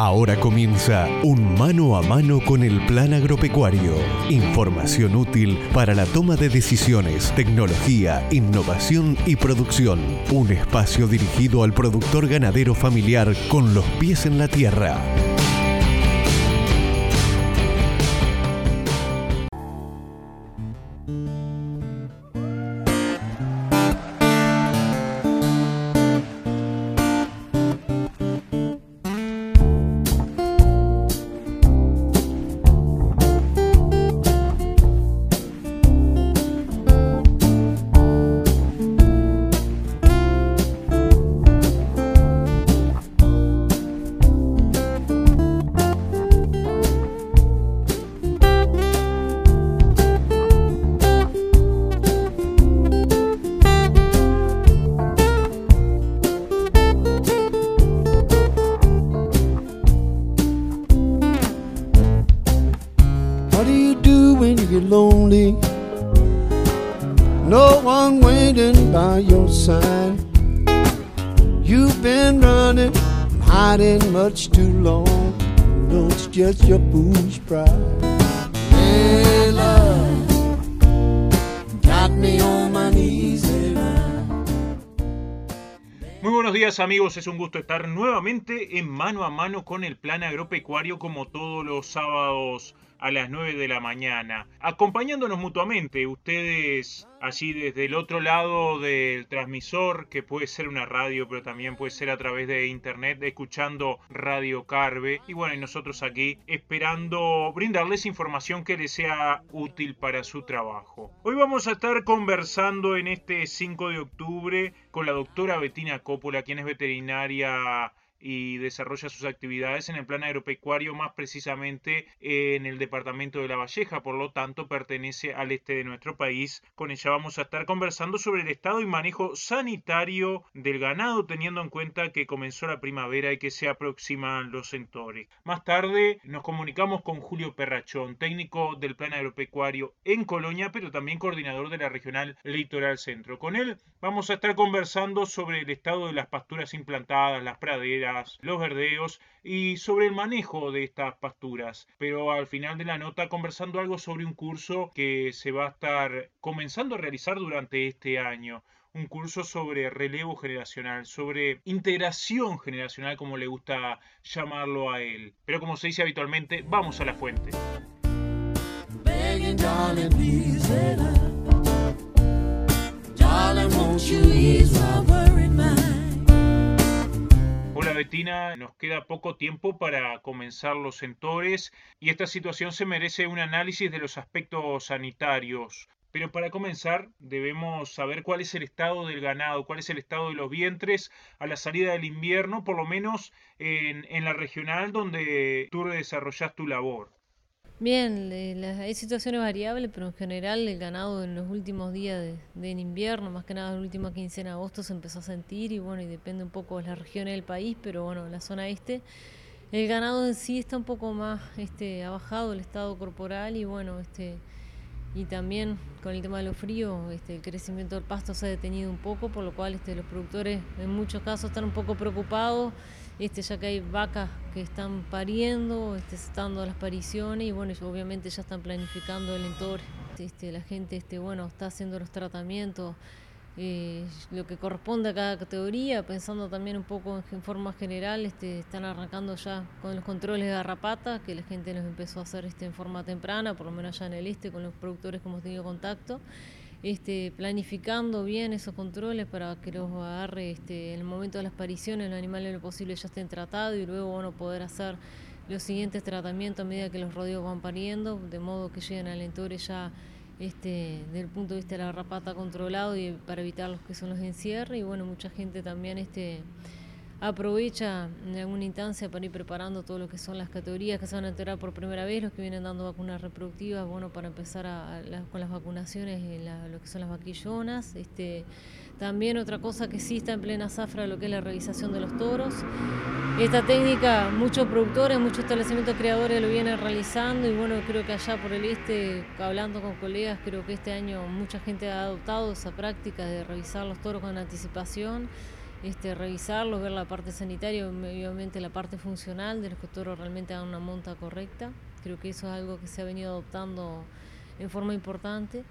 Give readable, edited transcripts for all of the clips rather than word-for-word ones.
Ahora comienza un mano a mano con el Plan Agropecuario. Información útil para la toma de decisiones, tecnología, innovación y producción. Un espacio dirigido al productor ganadero familiar con los pies en la tierra. Just your foolish pride. Hey, love, got me on my knees. Muy buenos días amigos, es un gusto estar nuevamente en Mano a Mano con el Plan Agropecuario como todos los sábados a las 9 de la mañana, acompañándonos mutuamente, ustedes allí desde el otro lado del transmisor, que puede ser una radio, pero también puede ser a través de internet, escuchando Radio Carve, y bueno, y nosotros aquí esperando brindarles información que les sea útil para su trabajo. Hoy vamos a estar conversando en este 5 de octubre con la doctora Bettina Coppola, quien es veterinaria y desarrolla sus actividades en el Plan Agropecuario, más precisamente en el departamento de La Valleja, por lo tanto pertenece al este de nuestro país. Con ella vamos a estar conversando sobre el estado y manejo sanitario del ganado, teniendo en cuenta que comenzó la primavera y que se aproximan los centores. Más tarde nos comunicamos con Julio Perrachón, técnico del Plan Agropecuario en Colonia, pero también coordinador de la Regional Litoral Centro. Con él vamos a estar conversando sobre el estado de las pasturas implantadas, las praderas, los verdeos y sobre el manejo de estas pasturas, pero al final de la nota conversando algo sobre un curso que se va a estar comenzando a realizar durante este año, un curso sobre relevo generacional, sobre integración generacional, como le gusta llamarlo a él. Pero como se dice habitualmente, vamos a la fuente. Begging, darling, please let up. Darling, won't you ease my worried mind? Hola Bettina, nos queda poco tiempo para comenzar los centores y esta situación se merece un análisis de los aspectos sanitarios. Pero para comenzar debemos saber cuál es el estado del ganado, cuál es el estado de los vientres a la salida del invierno, por lo menos en la regional donde tú desarrollas tu labor. Bien, hay situaciones variables, pero en general el ganado en los últimos días de invierno, más que nada en la última quincena de agosto, se empezó a sentir y bueno, y depende un poco de las regiones del país, pero bueno, en la zona este el ganado en sí está un poco más ha bajado el estado corporal y bueno, y también con el tema de los fríos, el crecimiento del pasto se ha detenido un poco, por lo cual los productores en muchos casos están un poco preocupados, ya que hay vacas que están pariendo, se están dando las pariciones y bueno, obviamente ya están planificando el entor. La gente está haciendo los tratamientos, lo que corresponde a cada categoría, pensando también un poco en forma general, están arrancando ya con los controles de garrapata, que la gente los empezó a hacer en forma temprana, por lo menos allá en el con los productores que hemos tenido contacto, planificando bien esos controles para que los agarre en el momento de las pariciones, los animales en lo posible ya estén tratados y luego bueno, poder hacer los siguientes tratamientos a medida que los rodeos van pariendo, de modo que lleguen al entore ya desde el punto de vista de la garrapata controlado y para evitar los que son los encierres y bueno, mucha gente también aprovecha en alguna instancia para ir preparando todo lo que son las categorías que se van a enterar por primera vez, los que vienen dando vacunas reproductivas, bueno, para empezar con las vacunaciones en lo que son las vaquillonas. También otra cosa que sí está en plena zafra, lo que es la revisación de los toros. Esta técnica, muchos productores, muchos establecimientos creadores lo vienen realizando y bueno, creo que allá por el hablando con colegas, creo que este año mucha gente ha adoptado esa práctica de revisar los toros con anticipación. revisarlos, ver la parte sanitaria, obviamente la parte funcional de los que los toros realmente hagan una monta correcta. Creo que eso es algo que se ha venido adoptando en forma importante.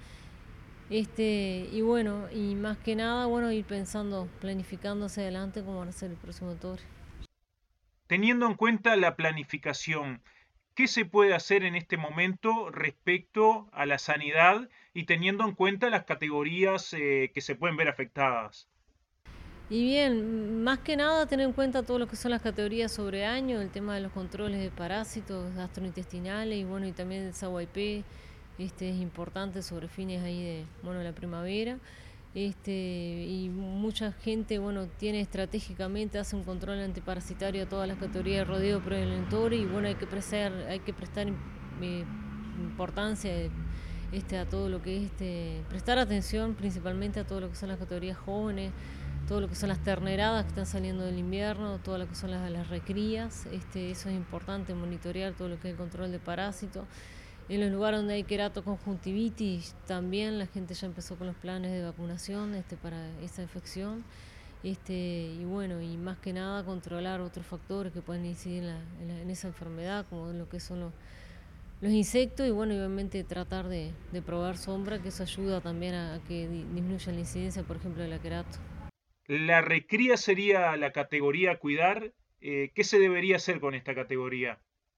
Y bueno, y más que nada, bueno, ir pensando, planificando hacia adelante cómo van a ser el próximo toro. Teniendo en cuenta la planificación, ¿qué se puede hacer en este momento respecto a la sanidad y teniendo en cuenta las categorías que se pueden ver afectadas? Y bien, más que nada tener en cuenta todo lo que son las categorías sobre año, el tema de los controles de parásitos gastrointestinales y bueno, y también el SAWIP, es importante sobre fines ahí de, bueno, la primavera. Y mucha gente, bueno, tiene estratégicamente, hace un control antiparasitario a todas las categorías de rodeo preventor y bueno, hay que prestar importancia a todo lo que es prestar atención principalmente a todo lo que son las categorías jóvenes, todo lo que son las terneradas que están saliendo del invierno, todo lo que son las recrías, eso es importante, monitorear todo lo que es el control de parásitos. En los lugares donde hay queratoconjuntivitis también la gente ya empezó con los planes de vacunación para esa infección. Y bueno, y más que nada controlar otros factores que pueden incidir en esa enfermedad, como lo que son los insectos y bueno, obviamente tratar de probar sombra, que eso ayuda también a que disminuya la incidencia, por ejemplo, de la querato. La recría sería la categoría a cuidar. ¿Qué se debería hacer con esta categoría?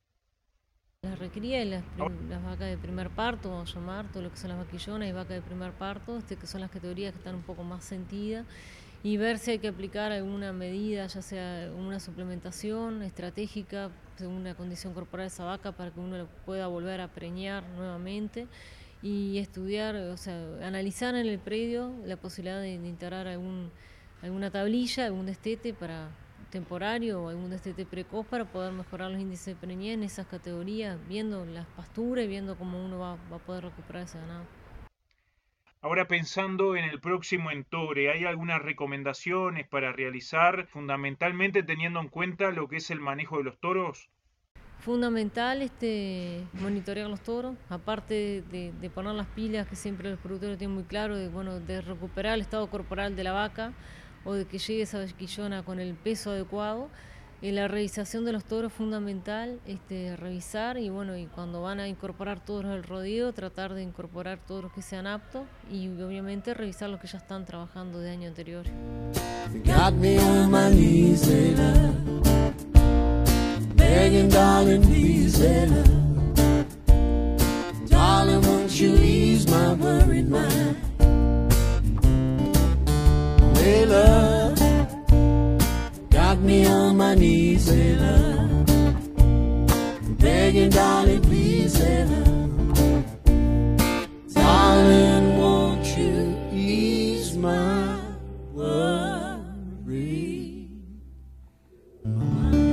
Las recrías y las vacas de primer parto, vamos a llamar, todo lo que son las vaquillonas y vacas de primer parto, que son las categorías que están un poco más sentidas, y ver si hay que aplicar alguna medida, ya sea una suplementación estratégica según la condición corporal de esa vaca para que uno pueda volver a preñar nuevamente y estudiar, o sea, analizar en el predio la posibilidad de integrar alguna tablilla, algún destete para temporario o algún destete precoz para poder mejorar los índices de preñez en esas categorías, viendo las pasturas y viendo cómo uno va a poder recuperar ese ganado. Ahora pensando en el próximo entore, ¿hay algunas recomendaciones para realizar, fundamentalmente teniendo en cuenta lo que es el manejo de los toros? Fundamental monitorear los toros, aparte de poner las pilas, que siempre los productores tienen muy claro, de recuperar el estado corporal de la vaca o de que llegue esa vaquillona con el peso adecuado. En la revisación de los toros es fundamental revisar y bueno, y cuando van a incorporar toros al rodeo, tratar de incorporar todos los que sean aptos y obviamente revisar los que ya están trabajando de año anterior. Begging, darling, please, hey, love. Darling, won't you ease my worried mind? Hey, love, got me on my knees, hey, love. Begging, darling, please, hey, love. Darling, won't you ease my worried mind?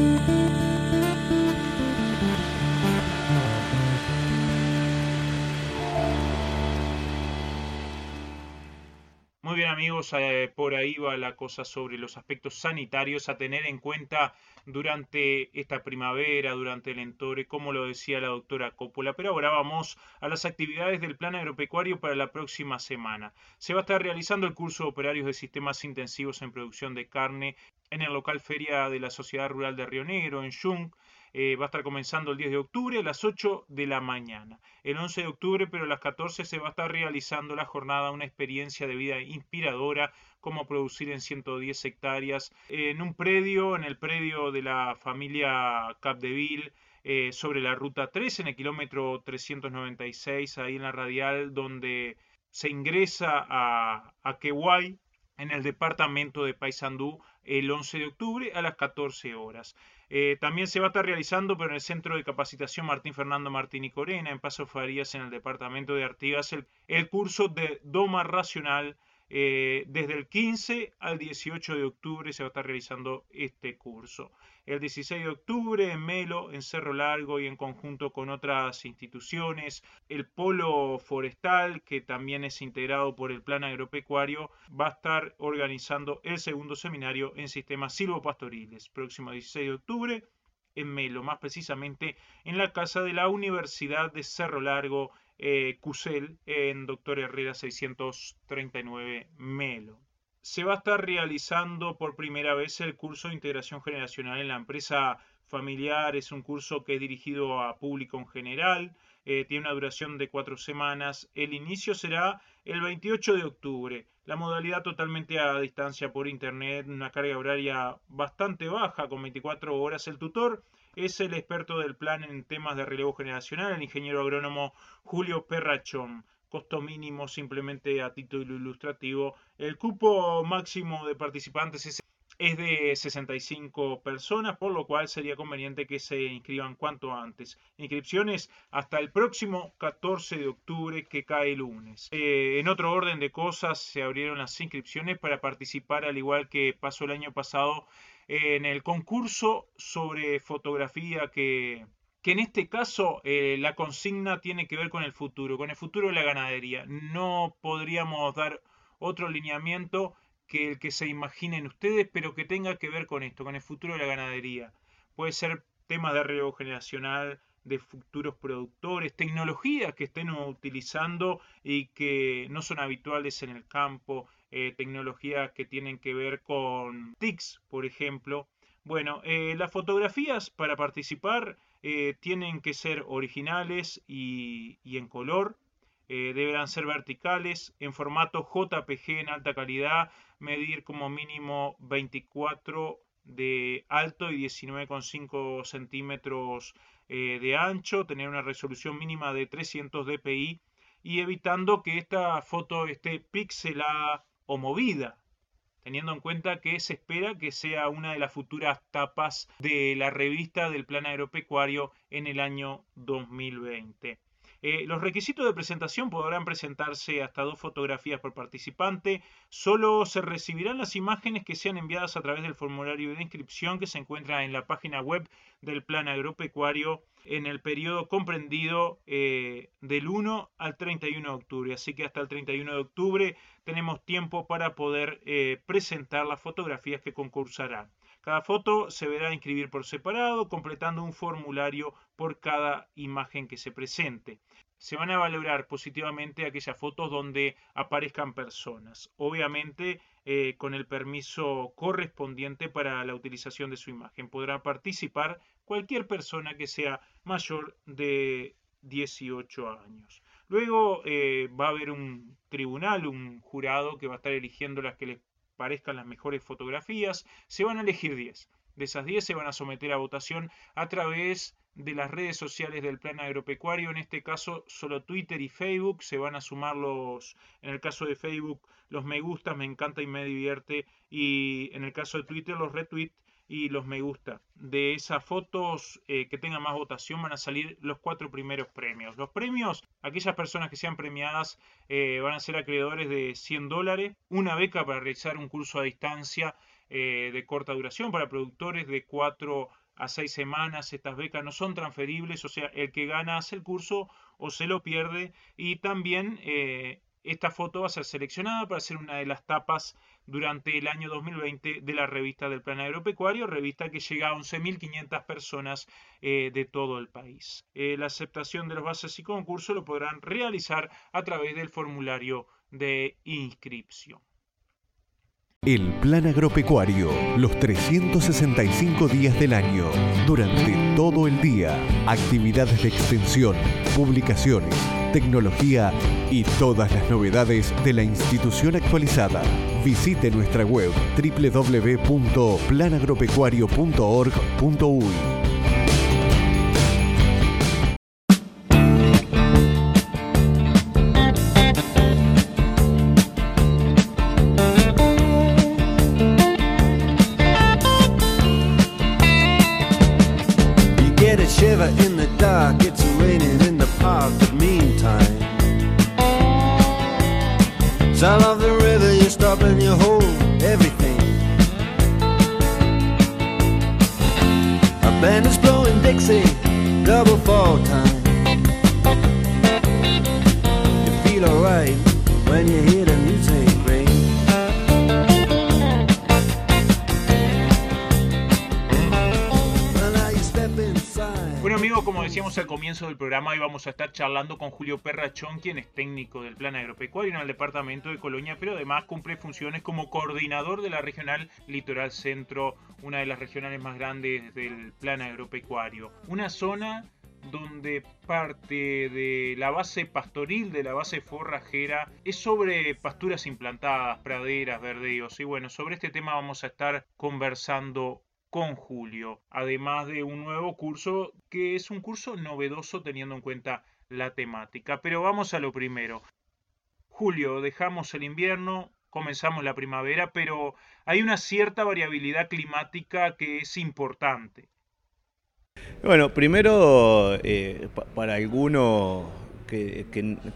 Muy bien amigos, por ahí va la cosa sobre los aspectos sanitarios a tener en cuenta durante esta primavera, durante el entore, como lo decía la doctora Coppola. Pero ahora vamos a las actividades del plan agropecuario para la próxima semana. Se va a estar realizando el curso de operarios de sistemas intensivos en producción de carne en el local Feria de la Sociedad Rural de Río Negro, en Yung. Va a estar comenzando el 10 de octubre a las 8 de la mañana. El 11 de octubre, pero a las 14 se va a estar realizando la jornada Una experiencia de vida inspiradora, cómo producir en 110 hectáreas, en un predio, en el predio de la familia Capdeville, sobre la ruta 3, en el kilómetro 396, ahí en la radial, donde se ingresa a Quehuay, en el departamento de Paysandú, el 11 de octubre a las 14 horas. También se va a estar realizando, pero en el Centro de Capacitación Martín Fernando Martín y Corena, en Paso Farías, en el departamento de Artigas, el curso de Doma Racional. Desde el 15 al 18 de octubre se va a estar realizando este curso. El 16 de octubre en Melo, en Cerro Largo y en conjunto con otras instituciones, el Polo Forestal, que también es integrado por el Plan Agropecuario, va a estar organizando el segundo seminario en sistemas silvopastoriles. Próximo 16 de octubre en Melo, más precisamente en la casa de la Universidad de Cerro Largo, CUSEL, en Doctor Herrera 639 Melo. se va a estar realizando por primera vez el curso de integración generacional en la empresa familiar. Es un curso que es dirigido a público en general, tiene una duración de 4 semanas. El inicio será el 28 de octubre. La modalidad totalmente a distancia por internet, una carga horaria bastante baja, con 24 horas. El tutor es el experto del plan en temas de relevo generacional, el ingeniero agrónomo Julio Perrachón. Costo mínimo, simplemente a título ilustrativo. El cupo máximo de participantes es de 65 personas, por lo cual sería conveniente que se inscriban cuanto antes. Inscripciones hasta el próximo 14 de octubre, que cae lunes. En otro orden de cosas, se abrieron las inscripciones para participar, al igual que pasó el año pasado, en el concurso sobre fotografía que en este caso la consigna tiene que ver con el futuro de la ganadería. No podríamos dar otro lineamiento que el que se imaginen ustedes, pero que tenga que ver con esto, con el futuro de la ganadería. Puede ser temas de relevo generacional, de futuros productores, tecnologías que estén utilizando y que no son habituales en el campo, tecnologías que tienen que ver con TICs, por ejemplo. Bueno, las fotografías para participar tienen que ser originales y en color. Deberán ser verticales, en formato JPG en alta calidad, medir como mínimo 24 de alto y 19,5 centímetros de ancho, tener una resolución mínima de 300 dpi y evitando que esta foto esté pixelada o movida, teniendo en cuenta que se espera que sea una de las futuras tapas de la revista del Plan Agropecuario en el año 2020. Los requisitos de presentación: podrán presentarse hasta 2 fotografías por participante. Solo se recibirán las imágenes que sean enviadas a través del formulario de inscripción que se encuentra en la página web del Plan Agropecuario en el periodo comprendido del 1 al 31 de octubre. Así que hasta el 31 de octubre tenemos tiempo para poder presentar las fotografías que concursarán. Cada foto se deberá inscribir por separado, completando un formulario por cada imagen que se presente. Se van a valorar positivamente aquellas fotos donde aparezcan personas, obviamente con el permiso correspondiente para la utilización de su imagen. Podrá participar cualquier persona que sea mayor de 18 años. Luego va a haber un tribunal, un jurado que va a estar eligiendo las que les parezcan las mejores fotografías. Se van a elegir 10. De esas 10 se van a someter a votación a través de las redes sociales del Plan Agropecuario, en este caso solo Twitter y Facebook. Se van a sumar en el caso de Facebook, los me gusta, me encanta y me divierte, y en el caso de Twitter, los retweets y los me gusta. De esas fotos que tengan más votación van a salir los 4 primeros premios. Los premios, aquellas personas que sean premiadas van a ser acreedores de $100, una beca para realizar un curso a distancia de corta duración para productores de 4 a 6 semanas. Estas becas no son transferibles, o sea, el que gana hace el curso o se lo pierde. Y también esta foto va a ser seleccionada para ser una de las tapas durante el año 2020 de la revista del Plan Agropecuario, revista que llega a 11.500 personas de todo el país. La aceptación de los bases y concursos lo podrán realizar a través del formulario de inscripción. El Plan Agropecuario, los 365 días del año, durante todo el día, actividades de extensión, publicaciones, tecnología y todas las novedades de la institución actualizada. Visite nuestra web www.planagropecuario.org.uy. Shiver in the dark, it's raining in the park, but meantime, sound of the river, you stop and you hold everything. A band is blowing Dixie, double fall time. You feel alright when you hear the music ring. Bueno, amigos, amigos, como decíamos al comienzo del programa, hoy vamos a estar charlando con Julio Perrachón, quien es técnico del Plan Agropecuario en el departamento de Colonia, pero además cumple funciones como coordinador de la regional Litoral Centro, una de las regionales más grandes del Plan Agropecuario. Una zona donde parte de la base pastoril, de la base forrajera, es sobre pasturas implantadas, praderas, verdeos. Y bueno, sobre este tema vamos a estar conversando con Julio, además de un nuevo curso que es un curso novedoso teniendo en cuenta la temática. Pero vamos a lo primero. Julio, dejamos el invierno, comenzamos la primavera, pero hay una cierta variabilidad climática que es importante. Bueno, primero, para alguno que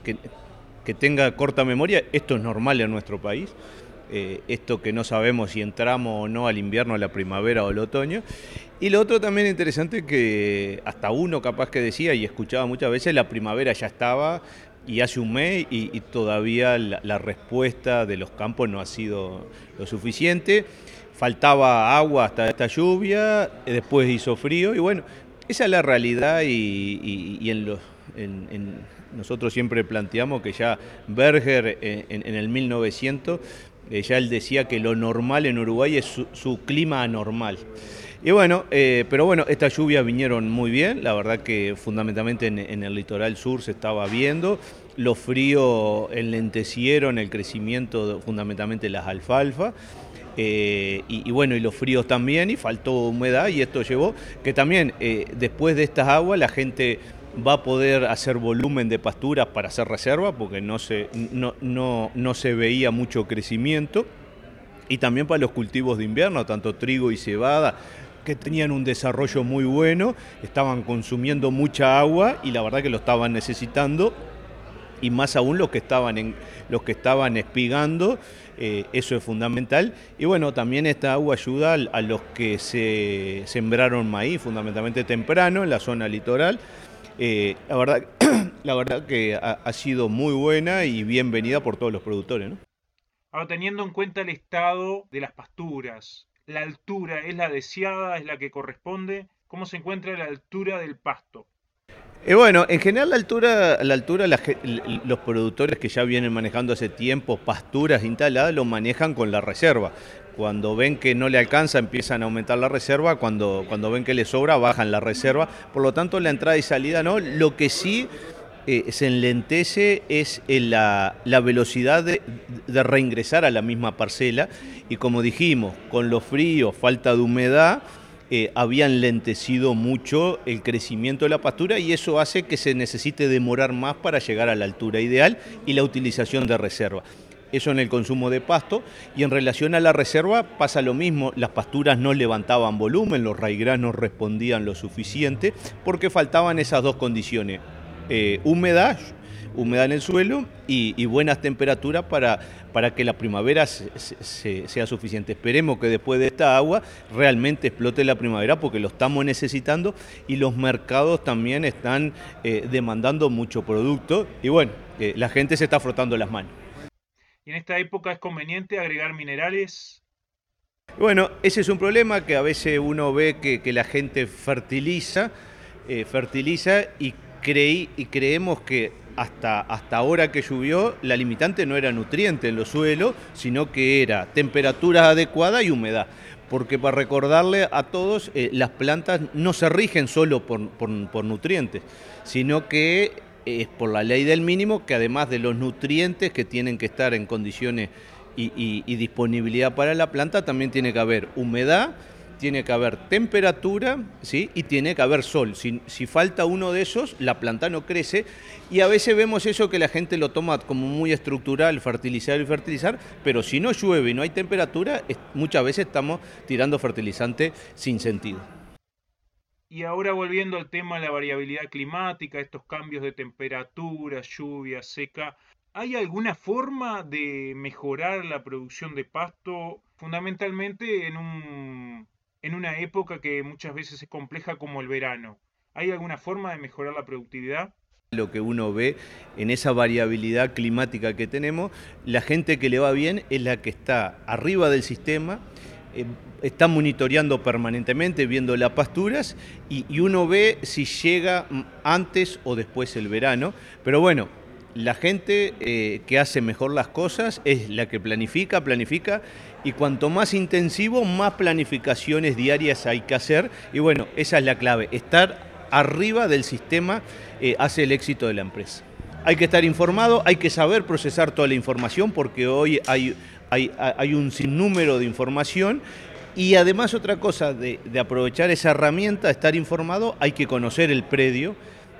tenga corta memoria, esto es normal en nuestro país. Esto que no sabemos si entramos o no al invierno, a la primavera o al otoño. Y lo otro también interesante que hasta uno capaz que decía y escuchaba muchas veces, la primavera ya estaba y hace un mes y todavía la respuesta de los campos no ha sido lo suficiente. Faltaba agua hasta esta lluvia, después hizo frío y bueno, esa es la realidad y nosotros siempre planteamos que ya Berger en el 1900 ya él decía que lo normal en Uruguay es su clima anormal. Y bueno, pero bueno, estas lluvias vinieron muy bien, la verdad que fundamentalmente en el litoral sur se estaba viendo, los fríos enlentecieron el crecimiento fundamentalmente las alfalfas. Y bueno, y los fríos también, y faltó humedad, y esto llevó que también después de estas aguas la gente va a poder hacer volumen de pasturas para hacer reserva, porque no se veía mucho crecimiento, y también para los cultivos de invierno, tanto trigo y cebada, que tenían un desarrollo muy bueno, estaban consumiendo mucha agua, y la verdad que lo estaban necesitando, y más aún los que estaban espigando, eso es fundamental. Y bueno, también esta agua ayuda a los que se sembraron maíz, fundamentalmente temprano, en la zona litoral. La verdad que ha sido muy buena y bienvenida por todos los productores, ¿no? Ahora, teniendo en cuenta el estado de las pasturas, ¿la altura es la deseada, es la que corresponde? ¿Cómo se encuentra la altura del pasto? Bueno, en general los productores que ya vienen manejando hace tiempo pasturas instaladas lo manejan con la reserva. Cuando ven que no le alcanza empiezan a aumentar la reserva, cuando ven que le sobra bajan la reserva. Por lo tanto la entrada y salida no. Lo que sí se enlentece es la velocidad de reingresar a la misma parcela y como dijimos, con los fríos, falta de humedad, había enlentecido mucho el crecimiento de la pastura y eso hace que se necesite demorar más para llegar a la altura ideal y la utilización de reserva. Eso en el consumo de pasto y en relación a la reserva pasa lo mismo, las pasturas no levantaban volumen, los raigras no respondían lo suficiente porque faltaban esas dos condiciones, humedad en el suelo y buenas temperaturas para que la primavera sea suficiente. Esperemos que después de esta agua realmente explote la primavera porque lo estamos necesitando y los mercados también están demandando mucho producto y bueno, la gente se está frotando las manos. ¿Y en esta época es conveniente agregar minerales? Bueno, ese es un problema que a veces uno ve que la gente fertiliza y creemos que hasta ahora que llovió, la limitante no era nutriente en los suelos, sino que era temperatura adecuada y humedad. Porque para recordarle a todos, las plantas no se rigen solo por nutrientes, sino que es por la ley del mínimo, que además de los nutrientes que tienen que estar en condiciones y disponibilidad para la planta, también tiene que haber humedad, tiene que haber temperatura, ¿sí? Y tiene que haber sol. Si falta uno de esos, la planta no crece. Y a veces vemos eso que la gente lo toma como muy estructural, fertilizar, pero si no llueve y no hay temperatura, muchas veces estamos tirando fertilizante sin sentido. Y ahora volviendo al tema de la variabilidad climática, estos cambios de temperatura, lluvia, seca, ¿hay alguna forma de mejorar la producción de pasto, fundamentalmente en una época que muchas veces es compleja como el verano? ¿Hay alguna forma de mejorar la productividad? Lo que uno ve en esa variabilidad climática que tenemos, la gente que le va bien es la que está arriba del sistema, está monitoreando permanentemente, viendo las pasturas y uno ve si llega antes o después el verano. Pero bueno, la gente que hace mejor las cosas es la que planifica, y cuanto más intensivo, más planificaciones diarias hay que hacer. Y bueno, esa es la clave, estar arriba del sistema hace el éxito de la empresa. Hay que estar informado, hay que saber procesar toda la información, porque hoy hay un sinnúmero de información. Y además otra cosa, de aprovechar esa herramienta, estar informado, hay que conocer el predio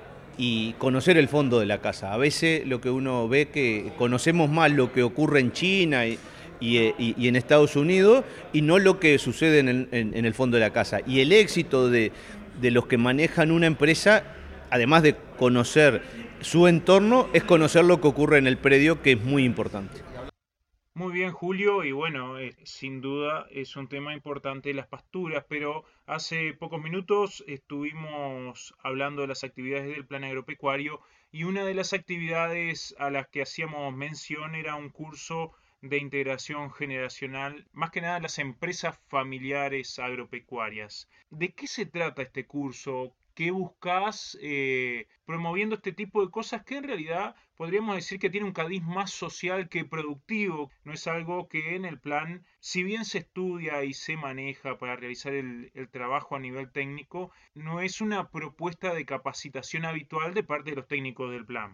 y conocer el fondo de la casa. A veces lo que uno ve que conocemos más lo que ocurre en China y en Estados Unidos y no lo que sucede en el fondo de la casa. Y el éxito de los que manejan una empresa, además de conocer su entorno, es conocer lo que ocurre en el predio, que es muy importante. Muy bien, Julio, y bueno, sin duda es un tema importante las pasturas, pero hace pocos minutos estuvimos hablando de las actividades del plan agropecuario y una de las actividades a las que hacíamos mención era un curso de integración generacional, más que nada las empresas familiares agropecuarias. ¿De qué se trata este curso? ¿Qué buscas promoviendo este tipo de cosas que en realidad podríamos decir que tiene un cariz más social que productivo? No es algo que en el plan, si bien se estudia y se maneja para realizar el trabajo a nivel técnico, no es una propuesta de capacitación habitual de parte de los técnicos del plan.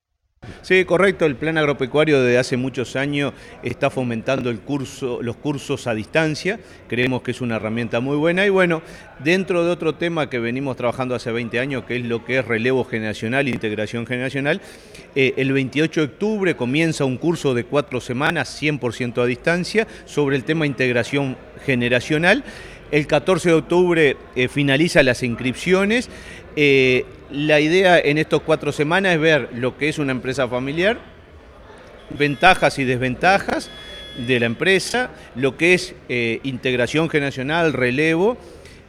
Sí, correcto. El plan agropecuario desde hace muchos años está fomentando los cursos a distancia. Creemos que es una herramienta muy buena. Y bueno, dentro de otro tema que venimos trabajando hace 20 años, que es lo que es relevo generacional e integración generacional, el 28 de octubre comienza un curso de 4 semanas, 100% a distancia, sobre el tema integración generacional. El 14 de octubre finaliza las inscripciones. La idea en estas 4 semanas es ver lo que es una empresa familiar, ventajas y desventajas de la empresa, lo que es integración generacional, relevo,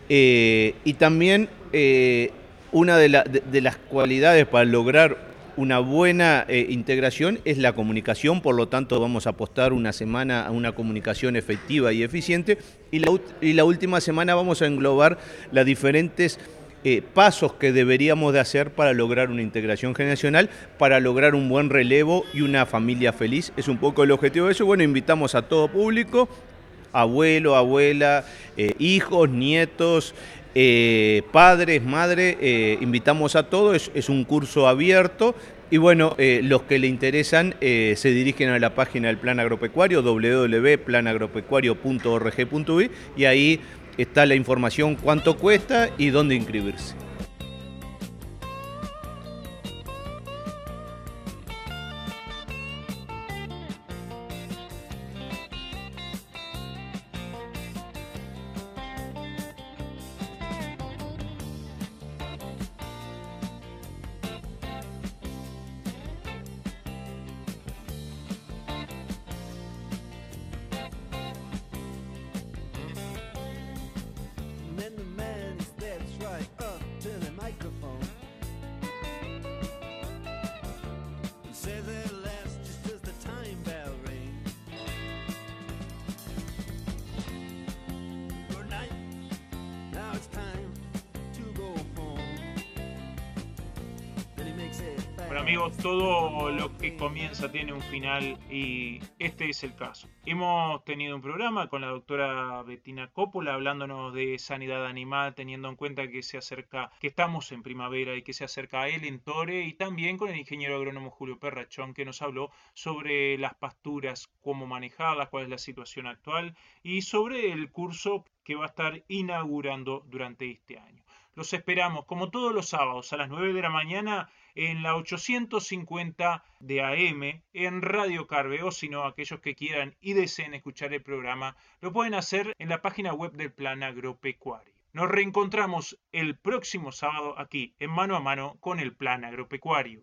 y también una de las cualidades para lograr una buena integración es la comunicación. Por lo tanto vamos a apostar una semana a una comunicación efectiva y eficiente, y la última semana vamos a englobar las diferentes pasos que deberíamos de hacer para lograr una integración generacional, para lograr un buen relevo y una familia feliz. Es un poco el objetivo de eso. Bueno, invitamos a todo público, abuelo, abuela, hijos, nietos, padres, madre, invitamos a todos. Es un curso abierto. Y bueno, los que le interesan se dirigen a la página del Plan Agropecuario, www.planagropecuario.org.uy, y ahí está la información, cuánto cuesta y dónde inscribirse. Bueno amigos, todo lo que comienza tiene un final y este es el caso. Hemos tenido un programa con la doctora Bettina Coppola hablándonos de sanidad animal, teniendo en cuenta que estamos en primavera y que se acerca a él en Tore, y también con el ingeniero agrónomo Julio Perrachón, que nos habló sobre las pasturas, cómo manejarlas, cuál es la situación actual y sobre el curso que va a estar inaugurando durante este año. Los esperamos como todos los sábados a las 9 de la mañana en la 850 de AM en Radio Carve, o si no, aquellos que quieran y deseen escuchar el programa lo pueden hacer en la página web del Plan Agropecuario. Nos reencontramos el próximo sábado aquí en Mano a Mano con el Plan Agropecuario.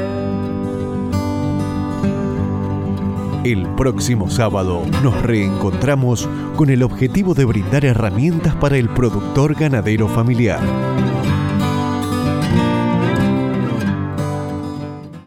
El próximo sábado nos reencontramos con el objetivo de brindar herramientas para el productor ganadero familiar.